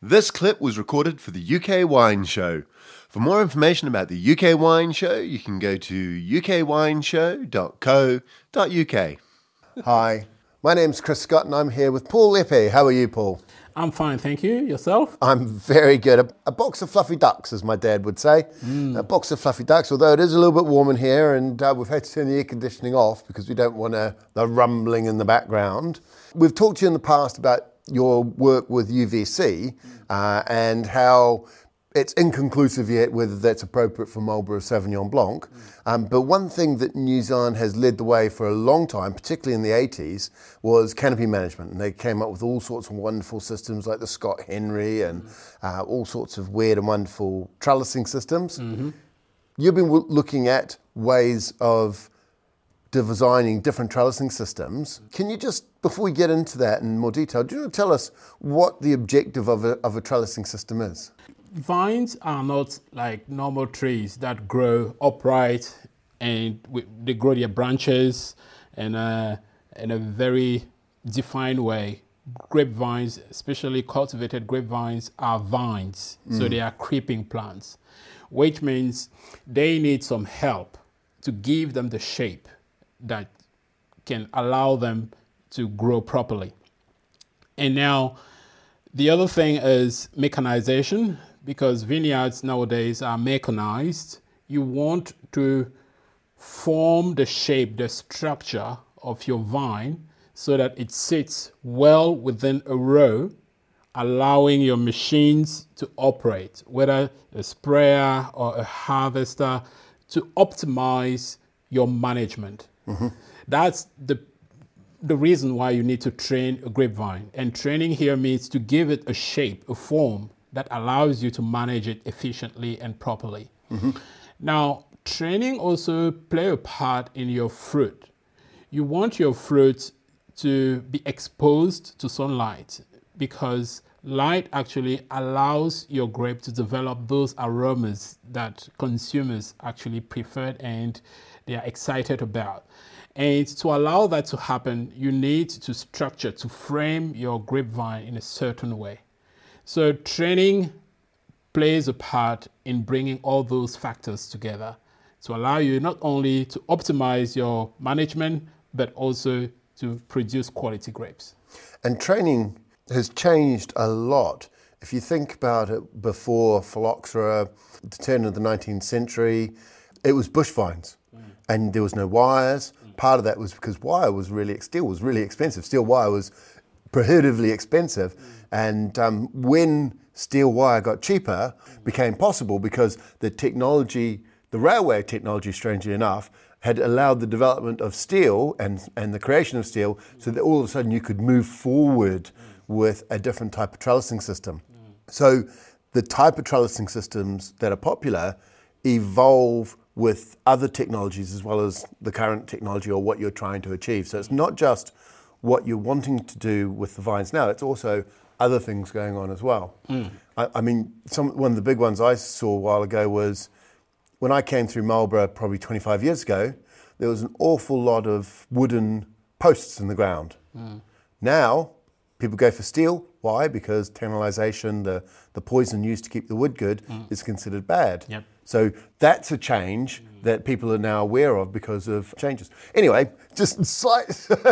This clip was recorded for the UK Wine Show. For more information about the UK Wine Show, you can go to ukwineshow.co.uk. Hi, my name's Chris Scott and I'm here with Paul Epe. How are you, Paul? I'm fine, thank you. Yourself? I'm very good. A box of fluffy ducks, as my dad would say. A box of fluffy ducks, although it is a little bit warm in here and we've had to turn the air conditioning off because we don't want the rumbling in the background. We've talked to you in the past about your work with UVC and how it's inconclusive yet whether that's appropriate for Marlborough Sauvignon Blanc. But one thing that New Zealand has led the way for a long time, particularly in the 80s, was canopy management. And they came up with all sorts of wonderful systems like the Scott Henry and all sorts of weird and wonderful trellising systems. You've been looking at ways of designing different trellising systems. Can you just, before we get into that in more detail, do you want to tell us what the objective of a trellising system is? Vines are not like normal trees that grow upright and they grow their branches in a very defined way. Grapevines, especially cultivated grapevines, are vines, so they are creeping plants, which means they need some help to give them the shape that can allow them to grow properly. And now, the other thing is mechanization. Because vineyards nowadays are mechanized, you want to form the shape, the structure of your vine so that it sits well within a row, allowing your machines to operate, whether a sprayer or a harvester, to optimize your management. That's the reason why you need to train a grapevine. And training here means to give it a shape, a form, that allows you to manage it efficiently and properly. Now, training also play a part in your fruit. You want your fruit to be exposed to sunlight because light actually allows your grape to develop those aromas that consumers actually prefer and they are excited about. And to allow that to happen, you need to structure, to frame your grapevine in a certain way. So training plays a part in bringing all those factors together to allow you not only to optimize your management, but also to produce quality grapes. And training has changed a lot. If you think about it, before phylloxera, the turn of the 19th century, it was bush vines and there was no wires. Part of that was because steel was really expensive. Steel wire was prohibitively expensive. And when steel wire got cheaper, became possible because the railway technology, strangely enough, had allowed the development of steel and the creation of steel so that all of a sudden you could move forward with a different type of trellising system. So the type of trellising systems that are popular evolve with other technologies as well as the current technology or what you're trying to achieve. So it's not just what you're wanting to do with the vines now, it's also other things going on as well. I mean, one of the big ones I saw a while ago was when I came through Marlborough probably 25 years ago, there was an awful lot of wooden posts in the ground. Now, people go for steel. Why? Because tannalization, the poison used to keep the wood good, is considered bad. So that's a change that people are now aware of because of changes. Anyway, just slight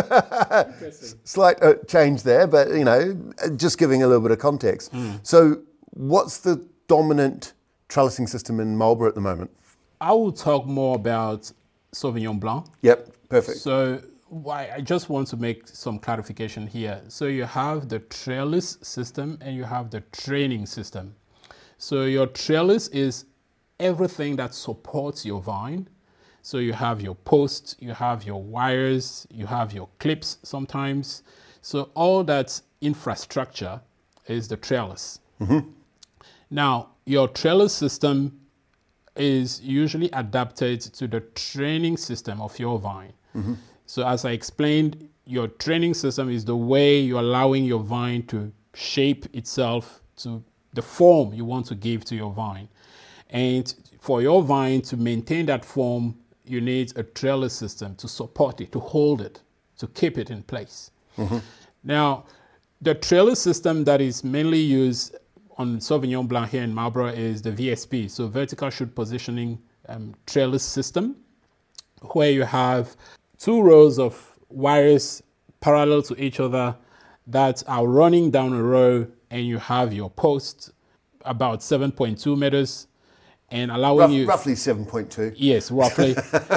change there, but just giving a little bit of context. So what's the dominant trellising system in Marlborough at the moment? I will talk more about Sauvignon Blanc. Yep, perfect. So I just want to make some clarification here. So you have the trellis system and you have the training system. So your trellis is everything that supports your vine. So you have your posts, you have your wires, you have your clips sometimes. So all that infrastructure is the trellis. Now, your trellis system is usually adapted to the training system of your vine. So as I explained, your training system is the way you're allowing your vine to shape itself to the form you want to give to your vine. And for your vine to maintain that form, you need a trellis system to support it, to hold it, to keep it in place. Now, the trellis system that is mainly used on Sauvignon Blanc here in Marlborough is the VSP, so vertical shoot positioning trellis system, where you have 2 rows of wires parallel to each other that are running down a row, and you have your post about 7.2 meters and allowing you roughly 7.2. Yes, roughly.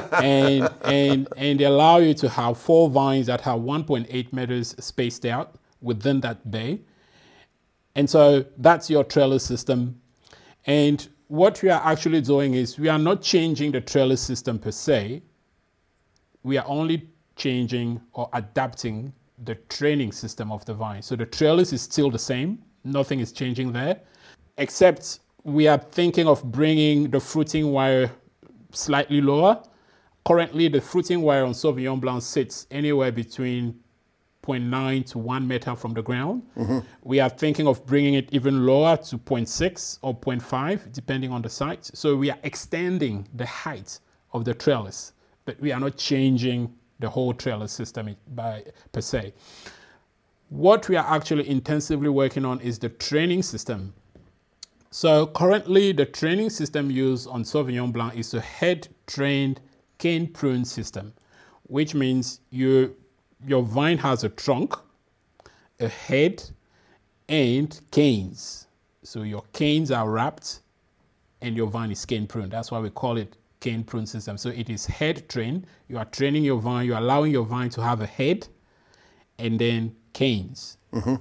and they allow you to have 4 vines that have 1.8 meters spaced out within that bay. And so that's your trellis system. And what we are actually doing is we are not changing the trellis system per se. We are only changing or adapting the training system of the vine. So the trellis is still the same. Nothing is changing there, except we are thinking of bringing the fruiting wire slightly lower. Currently, the fruiting wire on Sauvignon Blanc sits anywhere between 0.9 to 1 meter from the ground. We are thinking of bringing it even lower to 0.6 or 0.5, depending on the site. So we are extending the height of the trellis, but we are not changing the whole trellis system per se. What we are actually intensively working on is the training system. So currently, the training system used on Sauvignon Blanc is a head-trained cane prune system, which means your vine has a trunk, a head, and canes. So your canes are wrapped, and your vine is cane pruned. That's why we call it cane prune system. So it is head trained. You are training your vine. You are allowing your vine to have a head, and then canes.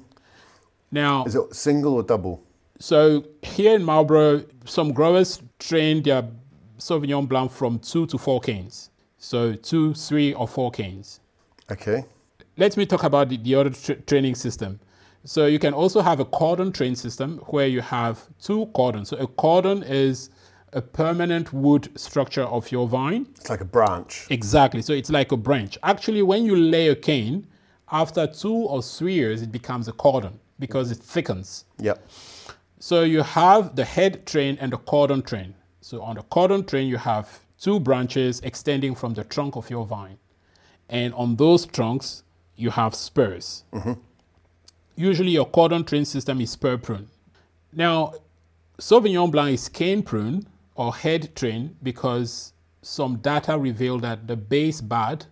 Now, is it single or double? So here in Marlborough, some growers train their Sauvignon Blanc from 2 to 4 canes. So 2, 3, or 4 canes. Okay. Let me talk about the other training system. So you can also have a cordon train system where you have 2 cordons. So a cordon is a permanent wood structure of your vine. It's like a branch. Exactly. So it's like a branch. Actually, when you lay a cane, after 2 or 3 years, it becomes a cordon because it thickens. Yep. So you have the head train and the cordon train. So on the cordon train, you have 2 branches extending from the trunk of your vine. And on those trunks, you have spurs. Usually your cordon train system is spur prune. Now, Sauvignon Blanc is cane prune or head train because some data reveal that the base bud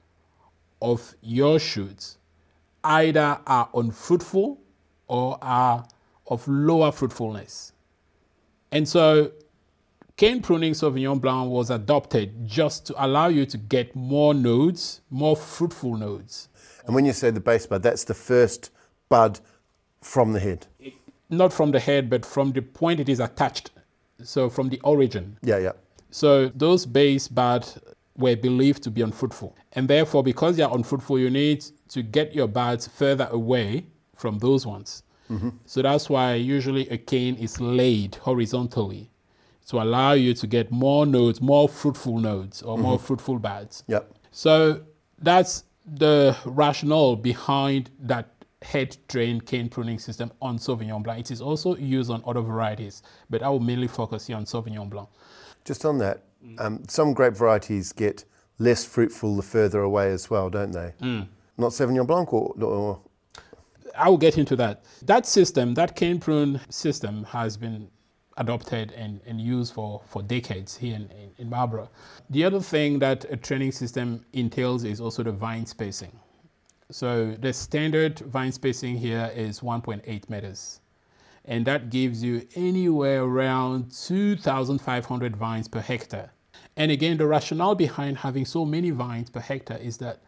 of your shoots either are unfruitful or are of lower fruitfulness. And so cane pruning Sauvignon Blanc was adopted just to allow you to get more nodes, more fruitful nodes. And when you say the base bud, that's the first bud from the head? Not from the head, but from the point it is attached. So from the origin. Yeah. So those base buds were believed to be unfruitful. And therefore, because they are unfruitful, you need to get your buds further away from those ones. So that's why usually a cane is laid horizontally to allow you to get more nodes, more fruitful nodes, or more fruitful buds. Yep. So that's the rationale behind that head-trained cane pruning system on Sauvignon Blanc. It is also used on other varieties, but I will mainly focus here on Sauvignon Blanc. Just on that, some grape varieties get less fruitful the further away as well, don't they? Not Sauvignon Blanc or I will get into that. That system, that cane prune system, has been adopted and used for decades here in Marlborough. The other thing that a training system entails is also the vine spacing. So the standard vine spacing here is 1.8 meters. And that gives you anywhere around 2,500 vines per hectare. And again, the rationale behind having so many vines per hectare is that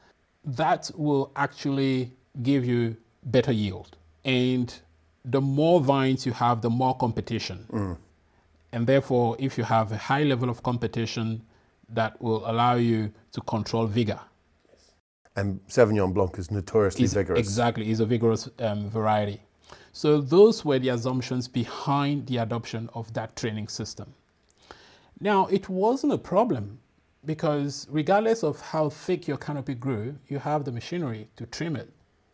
will actually give you better yield. And the more vines you have, the more competition. And therefore, if you have a high level of competition, that will allow you to control vigor. And Sauvignon Blanc is notoriously vigorous. Exactly, is a vigorous variety. So those were the assumptions behind the adoption of that training system. Now, it wasn't a problem because regardless of how thick your canopy grew, you have the machinery to trim it.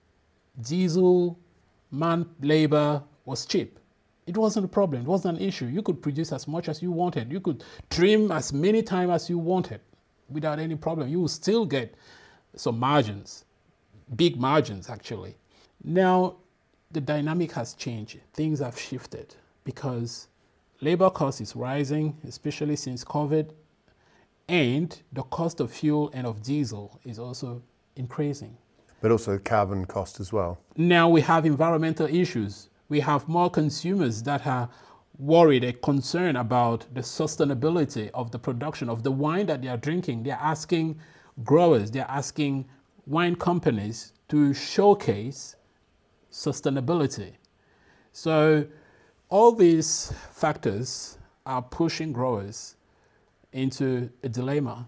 Diesel, man labor was cheap. It wasn't a problem. It wasn't an issue. You could produce as much as you wanted. You could trim as many times as you wanted without any problem. You will still get some margins, big margins actually. Now, the dynamic has changed. Things have shifted. because labor cost is rising, especially since COVID, and the cost of fuel and of diesel is also increasing. But also carbon cost as well. Now we have environmental issues. We have more consumers that are worried and concerned about the sustainability of the production of the wine that they are drinking. They're asking growers, they're asking wine companies to showcase sustainability. So all these factors are pushing growers into a dilemma.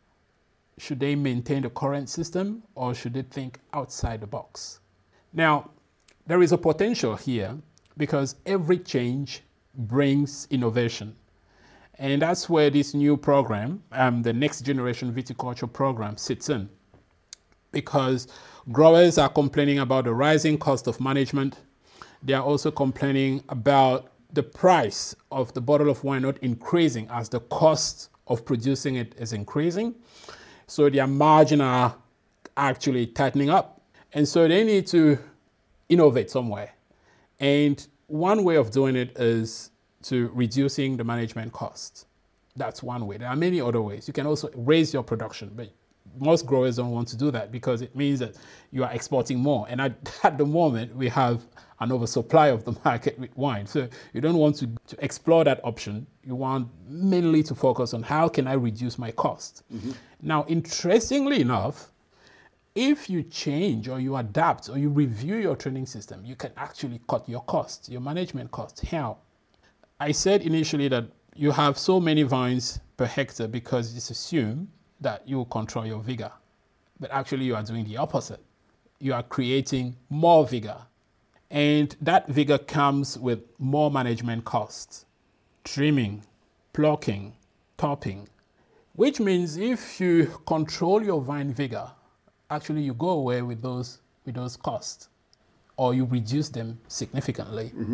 Should they maintain the current system or should they think outside the box? Now, there is a potential here because every change brings innovation. And that's where this new program, the Next Generation Viticulture Program, sits in. Because growers are complaining about the rising cost of management. They are also complaining about the price of the bottle of wine not increasing as the cost of producing it is increasing. So their margin are actually tightening up. And so they need to innovate somewhere. And one way of doing it is to reducing the management costs. That's one way. There are many other ways. You can also raise your production, but most growers don't want to do that because it means that you are exporting more. And at the moment, we have an oversupply of the market with wine. So you don't want to explore that option. You want mainly to focus on how can I reduce my cost. Mm-hmm. Now, interestingly enough, if you change or you adapt or you review your training system, you can actually cut your costs, your management costs. How? I said initially that you have so many vines per hectare because it's assumed that you will control your vigor. But actually you are doing the opposite. You are creating more vigor. And that vigor comes with more management costs. Trimming, plucking, topping. Which means if you control your vine vigor, actually you go away with those costs or you reduce them significantly. Mm-hmm.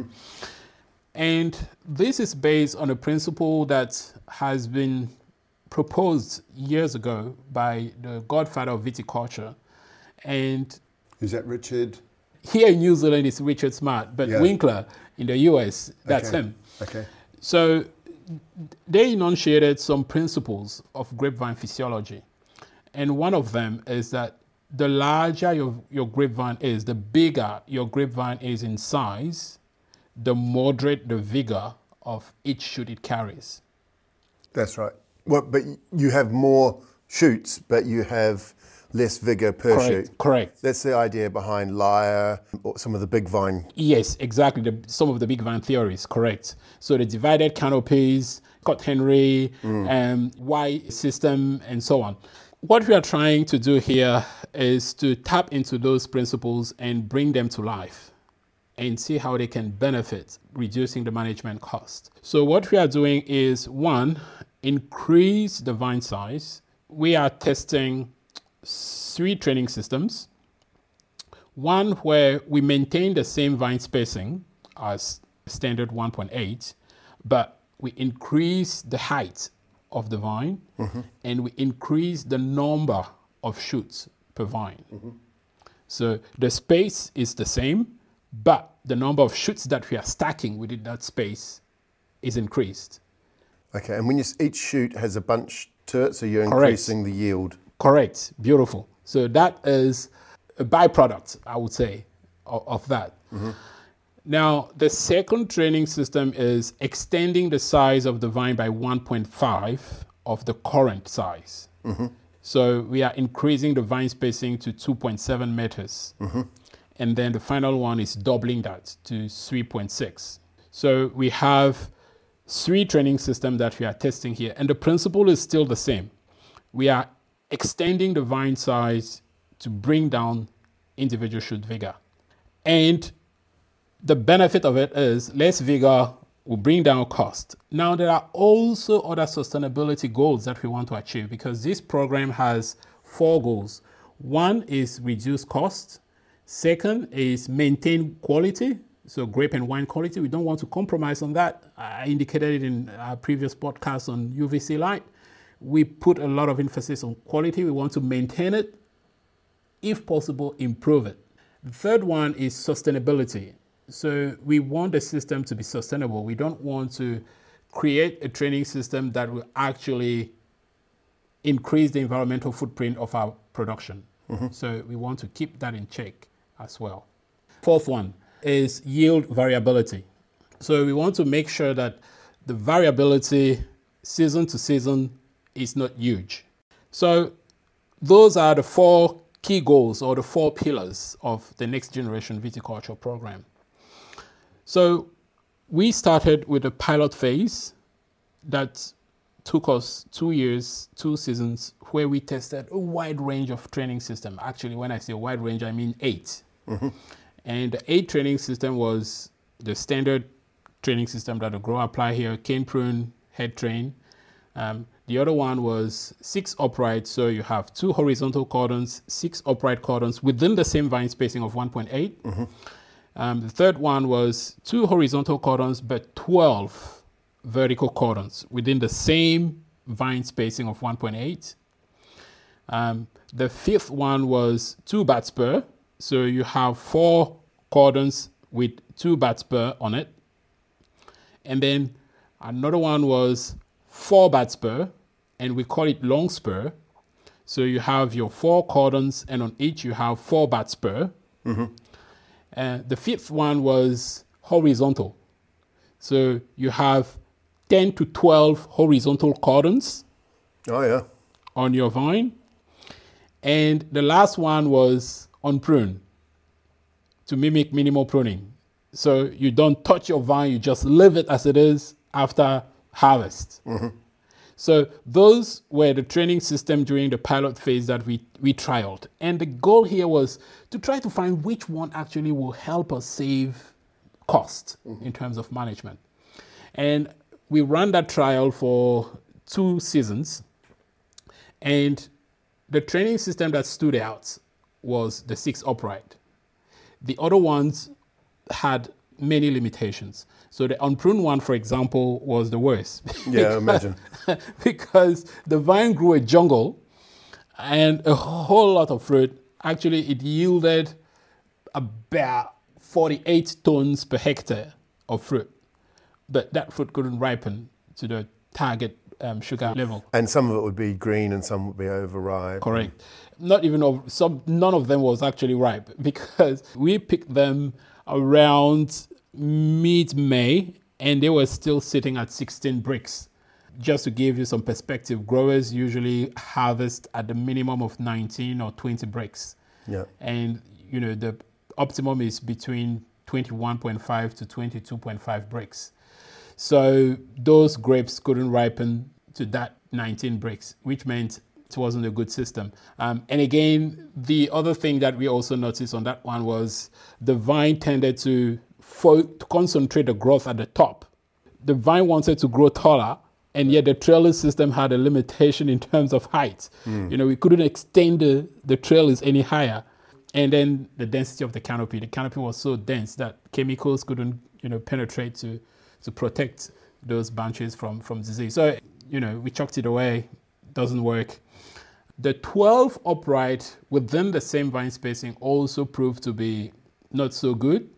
And this is based on a principle that has been proposed years ago by the godfather of viticulture. And is that Richard? Here in New Zealand, it's Richard Smart, but yeah. Winkler in the US, that's him. Okay. So they enunciated some principles of grapevine physiology. And one of them is that the larger your grapevine is, the bigger your grapevine is in size, the moderate the vigor of each shoot it carries. That's right. Well, but you have more shoots, but you have less vigor per shoot. Correct. That's the idea behind Lyre, or some of the big vine. Yes, exactly. Some of the big vine theories, correct. So the divided canopies, Scott Henry, Y system, and so on. What we are trying to do here is to tap into those principles and bring them to life and see how they can benefit reducing the management cost. So what we are doing is, one, increase the vine size. We are testing 3 training systems. One where we maintain the same vine spacing as standard 1.8, but we increase the height of the vine, mm-hmm. and we increase the number of shoots per vine. Mm-hmm. So the space is the same, but the number of shoots that we are stacking within that space is increased. Okay, and when each shoot has a bunch to it, so you're increasing the yield. Correct, beautiful. So that is a byproduct, I would say, of that. Mm-hmm. Now, the second training system is extending the size of the vine by 1.5 of the current size. Mm-hmm. So we are increasing the vine spacing to 2.7 meters. Mm-hmm. And then the final one is doubling that to 3.6. So we have 3 training systems that we are testing here. And the principle is still the same. We are extending the vine size to bring down individual shoot vigor. And the benefit of it is less vigor will bring down cost. Now, there are also other sustainability goals that we want to achieve because this program has 4 goals. One is reduce cost. Second is maintain quality. So grape and wine quality, we don't want to compromise on that. I indicated it in our previous podcast on UVC Light. We put a lot of emphasis on quality. We want to maintain it. If possible, improve it. The third one is sustainability. So we want the system to be sustainable. We don't want to create a training system that will actually increase the environmental footprint of our production. So we want to keep that in check as well. Fourth one is yield variability. So we want to make sure that the variability season to season is not huge. So those are the four key goals or the four pillars of the Next Generation Viticulture program. So we started with a pilot phase that took us 2 years, 2 seasons, where we tested a wide range of training system. Actually, when I say wide range, I mean 8. And the 8 training system was the standard training system that the grower apply here, cane prune, head train. The other one was 6 upright, so you have 2 horizontal cordons, 6 upright cordons within the same vine spacing of 1.8. The third one was 2 horizontal cordons, but 12 vertical cordons within the same vine spacing of 1.8. The fifth one was 2 bat spur, so you have 4 cordons with 2 bat spur on it. And then another one was 4 bat spur, and we call it long spur. So you have your 4 cordons, and on each you have 4 bat spur. The fifth one was horizontal. So you have 10 to 12 horizontal cordons on your vine. And the last one was on prune, to mimic minimal pruning. So you don't touch your vine, you just leave it as it is after harvest. So those were the training system during the pilot phase that we trialed. And the goal here was to try to find which one actually will help us save cost in terms of management. And we ran that trial for 2 seasons. And the training system that stood out was the 6 upright. The other ones had many limitations. So the unpruned one, for example, was the worst. Yeah, I imagine. Because the vine grew a jungle and a whole lot of fruit. Actually, it yielded about 48 tons per hectare of fruit. But that fruit couldn't ripen to the target sugar level. And some of it would be green and some would be overripe. Correct. None of them was actually ripe, because we picked them around mid-May and they were still sitting at 16 bricks. Just to give you some perspective, growers usually harvest at the minimum of 19 or 20 bricks. Yeah. And the optimum is between 21.5 to 22.5 bricks. So those grapes couldn't ripen to that 19 bricks, which meant it wasn't a good system. And again, the other thing that we also noticed on that one was the vine tended to concentrate the growth at the top. The vine wanted to grow taller, and yet the trellis system had a limitation in terms of height. We couldn't extend the trellis any higher. And then the density of the canopy. The canopy was so dense that chemicals couldn't penetrate to protect those branches from disease. So, we chucked it away. Doesn't work. The 12 upright within the same vine spacing also proved to be not so good.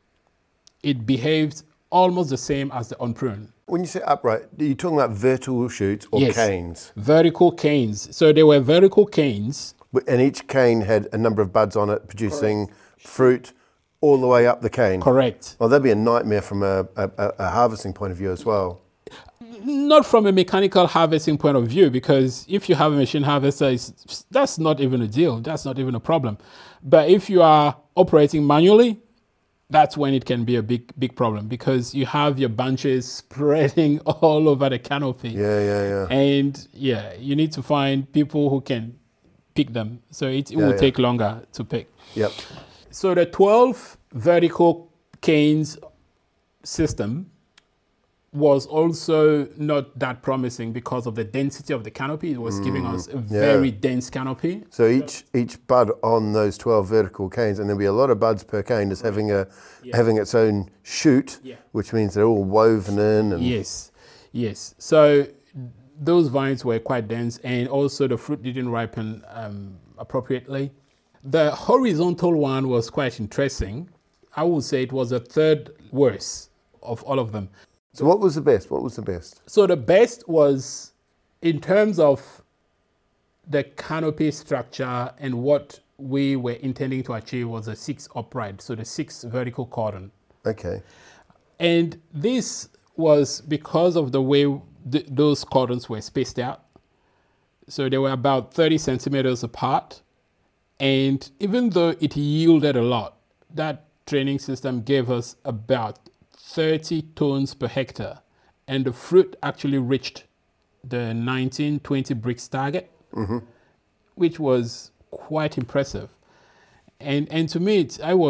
It behaved almost the same as the unpruned. When you say upright, are you talking about vertical shoots or canes? Vertical canes. So they were vertical canes. And each cane had a number of buds on it, producing fruit all the way up the cane. Correct. Well, that'd be a nightmare from a harvesting point of view as well. Not from a mechanical harvesting point of view, because if you have a machine harvester, that's not even a deal. That's not even a problem. But if you are operating manually, that's when it can be a big problem, because you have your bunches spreading all over the canopy. Yeah. And you need to find people who can pick them. So it will take longer to pick. Yep. So the 12 vertical canes system was also not that promising because of the density of the canopy. It was giving us a very dense canopy. So each bud on those 12 vertical canes, and there'll be a lot of buds per cane, is having its own shoot, which means they're all woven in. And Yes. So those vines were quite dense, and also the fruit didn't ripen appropriately. The horizontal one was quite interesting. I would say it was the third worst of all of them. So what was the best? What was the best? So the best was in terms of the canopy structure, and what we were intending to achieve was a 6 upright, so the 6 vertical cordon. Okay. And this was because of the way those cordons were spaced out. So they were about 30 centimeters apart. And even though it yielded a lot, that training system gave us about 30 tons per hectare. And the fruit actually reached the 19-20 bricks target, which was quite impressive. And to me,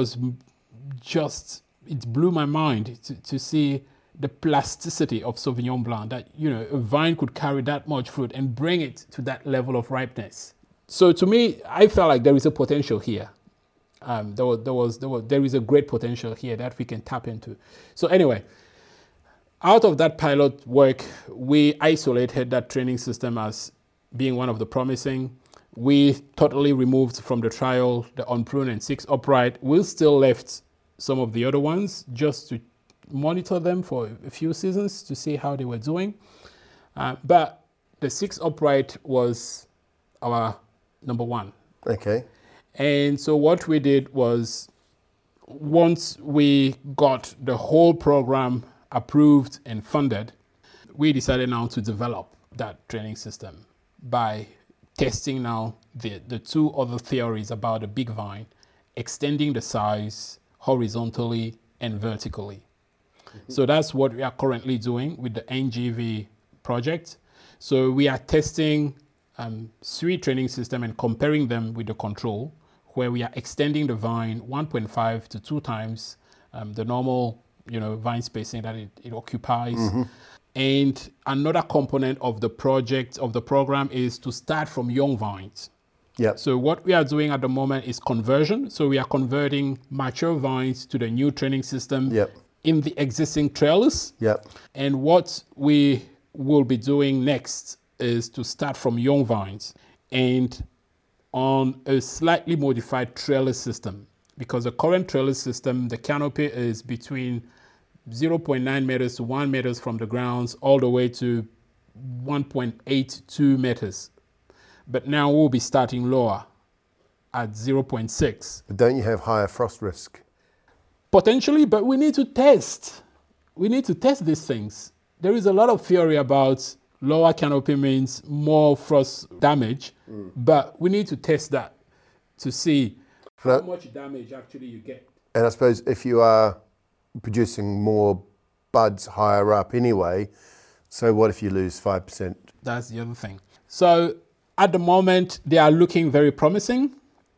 it blew my mind to see the plasticity of Sauvignon Blanc, that, a vine could carry that much fruit and bring it to that level of ripeness. So to me, I felt like there is a potential here. There is a great potential here that we can tap into. So anyway, out of that pilot work, we isolated that training system as being one of the promising. We totally removed from the trial the unpruned and 6 upright. We still left some of the other ones just to monitor them for a few seasons to see how they were doing. But the 6 upright was our number one. Okay. And so what we did was, once we got the whole program approved and funded, we decided now to develop that training system by testing now the 2 other theories about the big vine, extending the size horizontally and vertically. So that's what we are currently doing with the NGV project. So we are testing 3 training system and comparing them with the control, where we are extending the vine 1.5 to 2 times the normal, vine spacing that it occupies. And another component of the program is to start from young vines. Yep. So what we are doing at the moment is conversion. So we are converting mature vines to the new training system in the existing trellis. Yep. And what we will be doing next is to start from young vines and on a slightly modified trellis system, because the current trellis system, the canopy is between 0.9 meters to 1 meters from the grounds all the way to 1.82 meters. But now we'll be starting lower at 0.6. But don't you have higher frost risk? Potentially, but we need to test. We need to test these things. There is a lot of theory about lower canopy means more frost damage, but we need to test that to see how much damage actually you get. And I suppose if you are producing more buds higher up anyway, so what if you lose 5%? That's the other thing. So at the moment, they are looking very promising.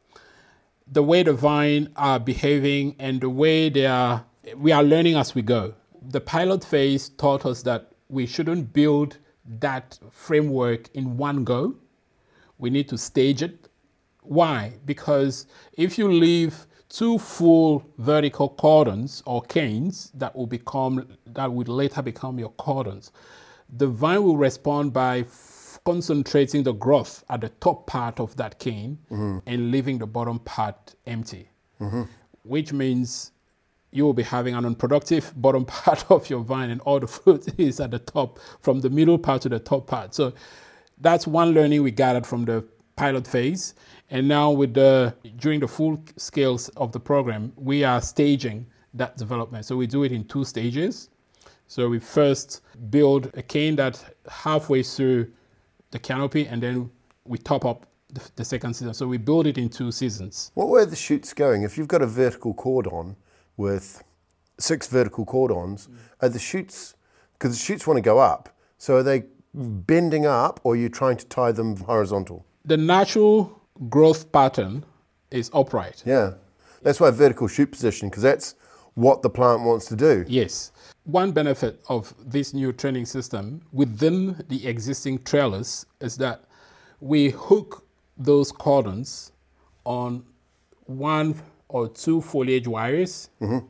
The way the vine are behaving and the way we are learning as we go. The pilot phase taught us that we shouldn't build that framework in one go. We need to stage it. Why? Because if you leave 2 full vertical cordons or canes that would later become your cordons, the vine will respond by concentrating the growth at the top part of that cane and leaving the bottom part empty, which means you will be having an unproductive bottom part of your vine and all the fruit is at the top, from the middle part to the top part. So that's one learning we gathered from the pilot phase. And now during the full scales of the program, we are staging that development. So we do it in 2 stages. So we first build a cane that halfway through the canopy, and then we top up the second season. So we build it in 2 seasons. What way are the shoots going? If you've got a vertical cordon with 6 vertical cordons, are the shoots, because the shoots want to go up, so are they bending up or are you trying to tie them horizontal? The natural growth pattern is upright. Yeah, that's why vertical shoot position, because that's what the plant wants to do. Yes. One benefit of this new training system within the existing trellis is that we hook those cordons on 1 or 2 foliage wires,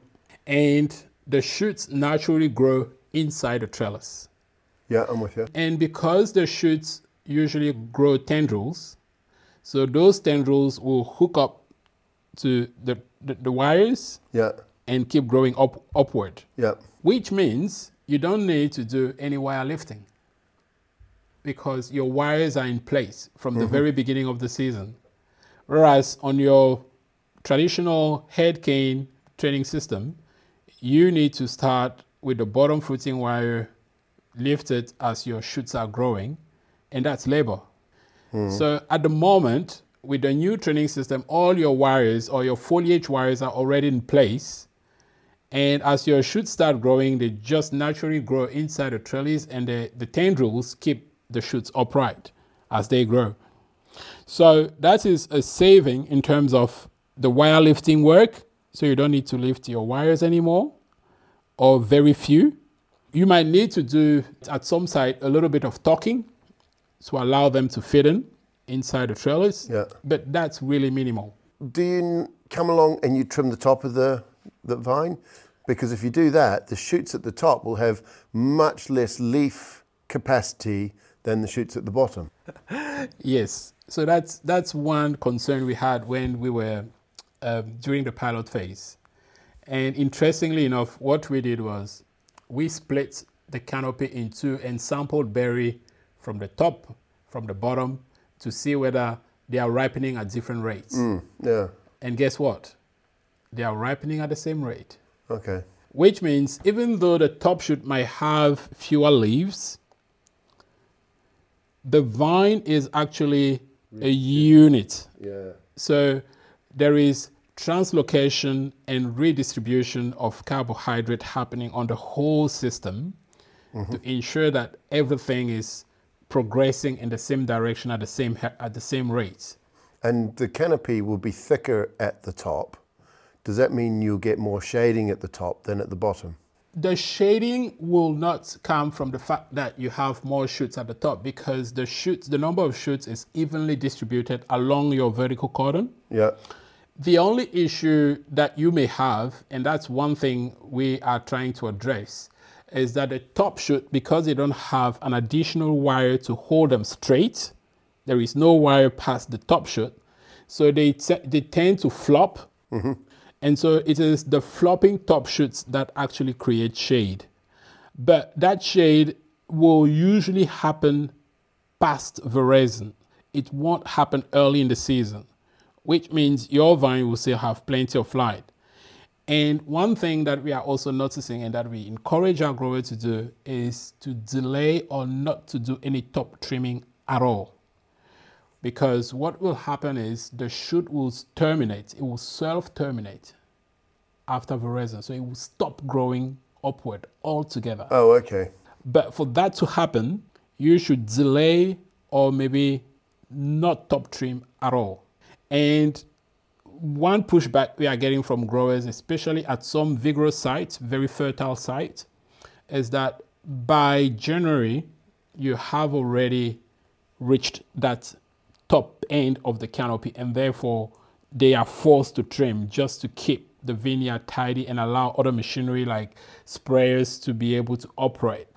and the shoots naturally grow inside the trellis. Yeah, I'm with you. And because the shoots usually grow tendrils, so those tendrils will hook up to the wires. Yeah. and keep growing upward. Yeah. Which means you don't need to do any wire lifting because your wires are in place from the very beginning of the season. Whereas on your traditional head cane training system, you need to start with the bottom footing wire lifted as your shoots are growing, and that's labor. So at the moment, with the new training system, all your wires or your foliage wires are already in place. And as your shoots start growing, they just naturally grow inside the trellis, and the tendrils keep the shoots upright as they grow. So that is a saving in terms of the wire lifting work. So you don't need to lift your wires anymore, or very few. You might need to do at some site a little bit of torquing to allow them to fit inside the trellis, but that's really minimal. Do you come along and you trim the top of the vine? Because if you do that, the shoots at the top will have much less leaf capacity than the shoots at the bottom. Yes, so that's one concern we had when we were during the pilot phase. And interestingly enough, what we did was we split the canopy in two and sampled berry from the top, from the bottom, to see whether they are ripening at different rates. Yeah. And guess what? They are ripening at the same rate. Okay. Which means even though the top shoot might have fewer leaves, the vine is actually a unit. Yeah. So there is translocation and redistribution of carbohydrate happening on the whole system to ensure that everything is progressing in the same direction at the same rate. And the canopy will be thicker at the top. Does that mean you'll get more shading at the top than at the bottom? The shading will not come from the fact that you have more shoots at the top, because the number of shoots is evenly distributed along your vertical cordon. Yeah. The only issue that you may have, and that's one thing we are trying to address, is that the top shoot, because they don't have an additional wire to hold them straight, there is no wire past the top shoot, so they tend to flop. And so it is the flopping top shoots that actually create shade. But that shade will usually happen past veraison. It won't happen early in the season, which means your vine will still have plenty of light. And one thing that we are also noticing and that we encourage our growers to do is to delay or not to do any top trimming at all. Because what will happen is the shoot will terminate, it will self-terminate after veraison. So it will stop growing upward altogether. Oh, okay. But for that to happen, you should delay or maybe not top trim at all. And one pushback we are getting from growers, especially at some vigorous sites, very fertile sites, is that by January, you have already reached that top end of the canopy, and therefore they are forced to trim just to keep the vineyard tidy and allow other machinery like sprayers to be able to operate.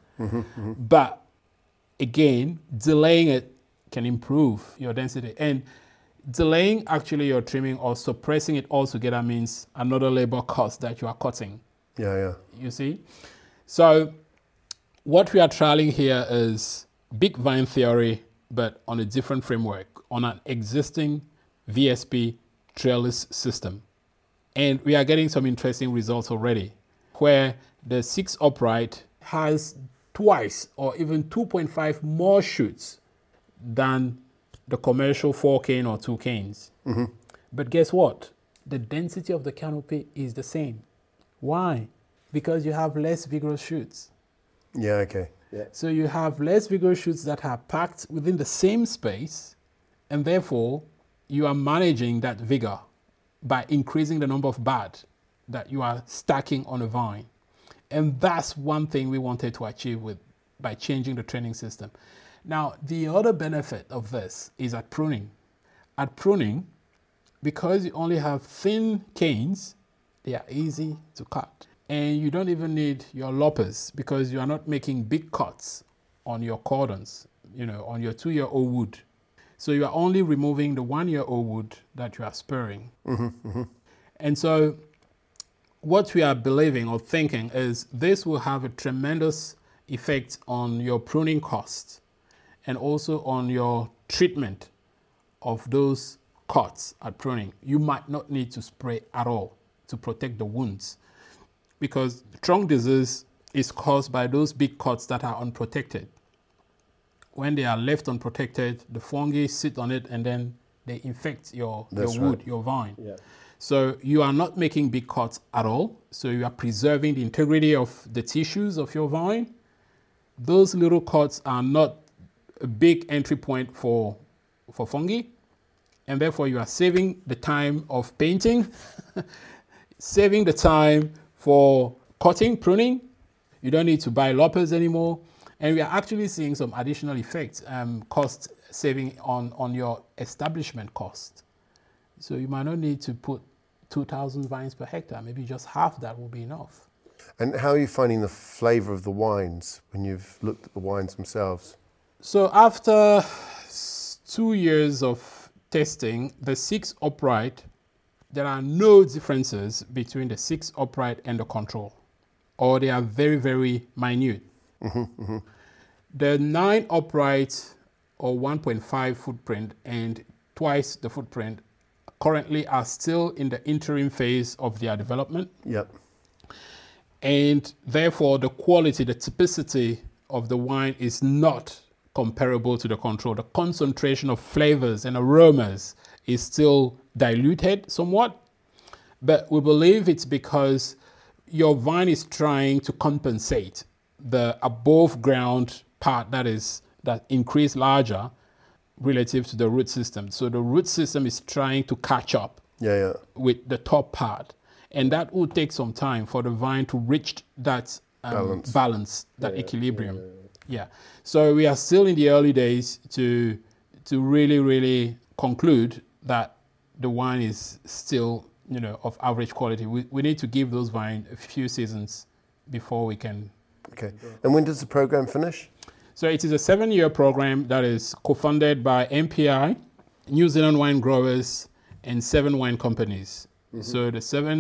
But again, delaying it can improve your density. And delaying actually your trimming or suppressing it altogether means another labor cost that you are cutting. Yeah. You see? So what we are trialing here is big vine theory, but on a different framework, on an existing VSP trellis system. And we are getting some interesting results already, where the 6 upright has twice or even 2.5 more shoots than the commercial 4 cane or 2 canes. But guess what? The density of the canopy is the same. Why? Because you have less vigorous shoots. Yeah, okay. Yeah. So you have less vigorous shoots that are packed within the same space, and therefore you are managing that vigor by increasing the number of bud that you are stacking on a vine. And that's one thing we wanted to achieve by changing the training system. Now, the other benefit of this is at pruning. At pruning, because you only have thin canes, they are easy to cut. And you don't even need your loppers because you are not making big cuts on your cordons, on your 2-year-old wood. So you are only removing the 1-year-old wood that you are sparing. And so what we are believing or thinking is this will have a tremendous effect on your pruning costs and also on your treatment of those cuts at pruning. You might not need to spray at all to protect the wounds, because trunk disease is caused by those big cuts that are unprotected. When they are left unprotected, the fungi sit on it and then they infect your wood, your vine. Yeah. So you are not making big cuts at all. So you are preserving the integrity of the tissues of your vine. Those little cuts are not a big entry point for fungi, and therefore you are saving the time of painting, saving the time for cutting, pruning. You don't need to buy loppers anymore. And we are actually seeing some additional effects, cost saving on your establishment cost. So you might not need to put 2,000 vines per hectare. Maybe just half that will be enough. And how are you finding the flavour of the wines when you've looked at the wines themselves? So after 2 years of testing, the 6 upright, there are no differences between the 6 upright and the control, or they are very, very minute. The 9 upright or 1.5 footprint and twice the footprint currently are still in the interim phase of their development. Yep. And therefore the quality, the typicity of the wine is not comparable to the control. The concentration of flavors and aromas is still diluted somewhat, but we believe it's because your vine is trying to compensate the above ground part that increased larger relative to the root system. So the root system is trying to catch up with the top part, and that will take some time for the vine to reach that balance, that equilibrium. Yeah. So we are still in the early days to really, really conclude that the wine is still, of average quality. We need to give those vines a few seasons before we can. Okay. And when does the program finish? So it is a 7-year program that is co-funded by MPI, New Zealand Wine Growers, and 7 wine companies. So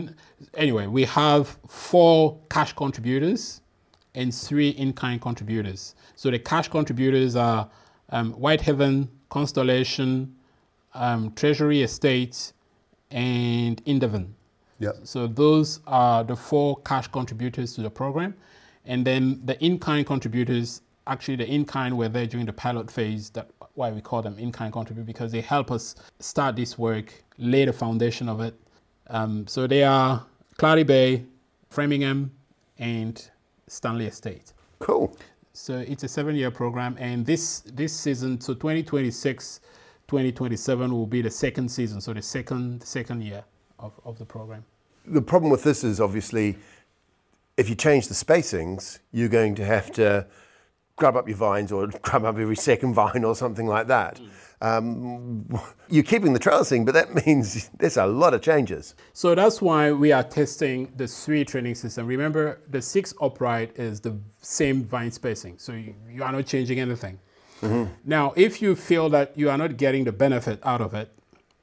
we have 4 cash contributors and 3 in-kind contributors. So the cash contributors are Whitehaven, Constellation, Treasury Estate, and Indevin. Yep. So those are the 4 cash contributors to the program. And then the in-kind contributors, actually the in-kind were there during the pilot phase. That's why we call them in-kind contributors, because they help us start this work, lay the foundation of it. So they are Clary Bay, Framingham, and Stanley Estate. Cool. So it's a 7-year program, and this season, so 2026, 2027 will be the second season, so the second year of the program. The problem with this is obviously, if you change the spacings, you're going to have to grub up your vines or grub up every second vine or something like that. You're keeping the trellising, but that means there's a lot of changes. So that's why we are testing the 3 training system. Remember, the 6 upright is the same vine spacing, so you are not changing anything. Now, if you feel that you are not getting the benefit out of it,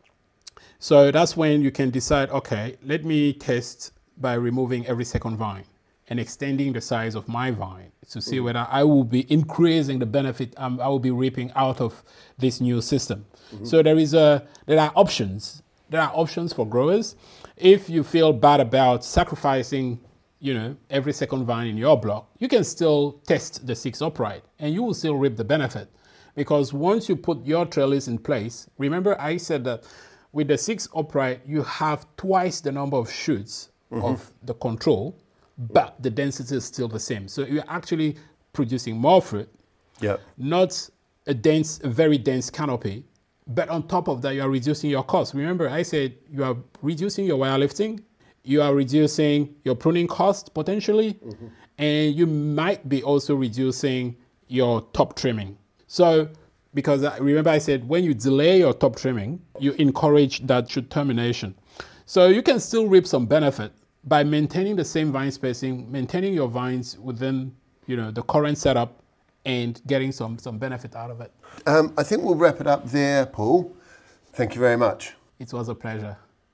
so that's when you can decide, okay, let me test by removing every second vine and extending the size of my vine to see whether I will be increasing the benefit I will be reaping out of this new system. So there are options. There are options for growers. If you feel bad about sacrificing, every second vine in your block, you can still test the 6 upright and you will still reap the benefit. Because once you put your trellis in place, remember I said that with the 6 upright, you have twice the number of shoots of the control, but the density is still the same. So you're actually producing more fruit, not a very dense canopy, but on top of that, you are reducing your cost. Remember, I said you are reducing your wire lifting, you are reducing your pruning cost potentially, and you might be also reducing your top trimming. So, because remember I said when you delay your top trimming, you encourage that shoot termination. So you can still reap some benefit by maintaining the same vine spacing, maintaining your vines within the current setup, and getting some benefit out of it. I think we'll wrap it up there, Paul. Thank you very much. It was a pleasure.